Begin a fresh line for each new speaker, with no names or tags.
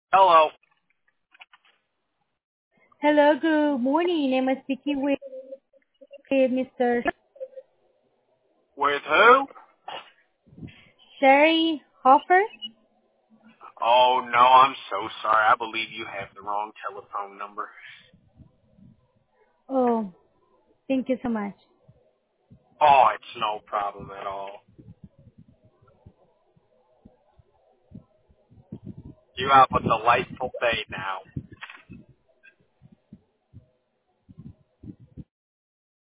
Hello.
Hello, good morning. I'm speaking with Mr.
With who?
Sherry Hoffer.
Oh, no, I'm so sorry. I believe you have the wrong telephone number.
Oh, thank you so much.
Oh, it's no problem at all. You have a delightful day now.